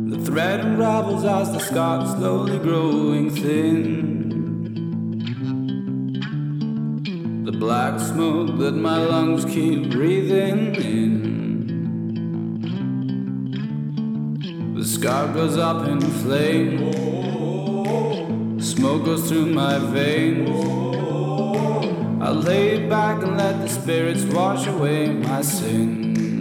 The thread unravels as the scarf slowly growing thin. The black smoke that my lungs keep breathing in. The scarf goes up in flames. Smoke goes through my veins. I lay back and let the spirits wash away my sins.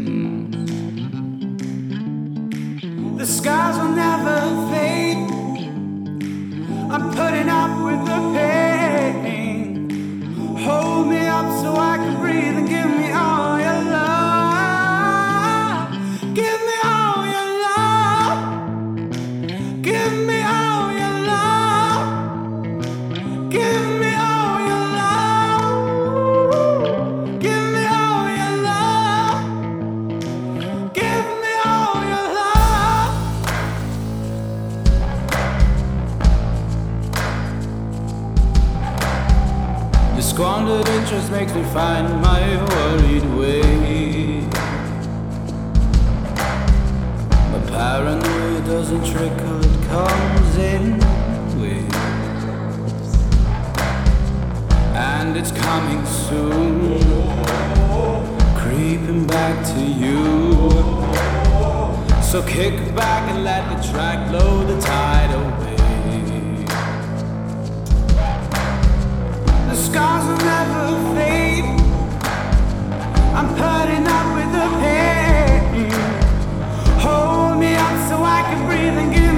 The scars will never fade. I'm putting up with the pain. Hold me up so I can breathe and give me all your love. Give me all your love. Give me all your love. Give me all your love. Give me all your love. Give me all your love. Your squandered interest makes me find my worried way. My paranoia doesn't trickle, it comes in waves. And it's coming soon, creeping back to you. So kick back and let the track blow the tide away. The scars will never fade. I'm putting up with the pain. Hold me up so I can breathe and give